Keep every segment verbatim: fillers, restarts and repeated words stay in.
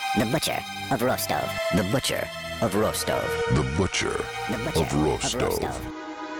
The Butcher of Rostov. The Butcher of Rostov. The Butcher, The Butcher of Rostov. Of Rostov.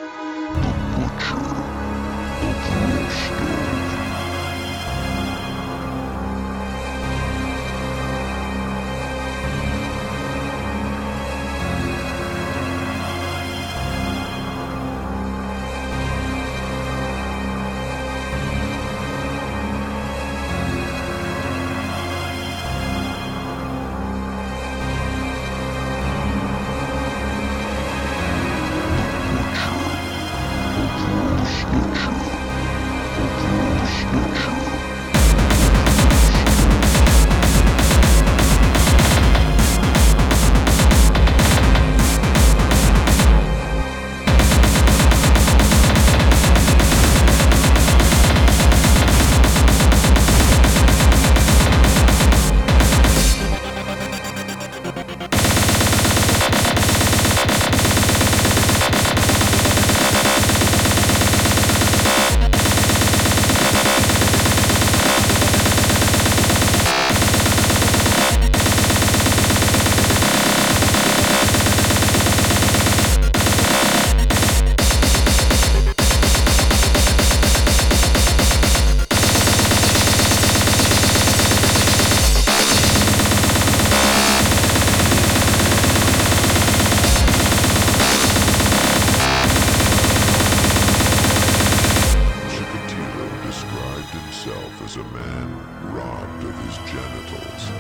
As a man robbed of his genitals.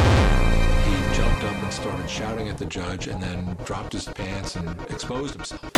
He jumped up and started shouting at the judge and then dropped his pants and exposed himself.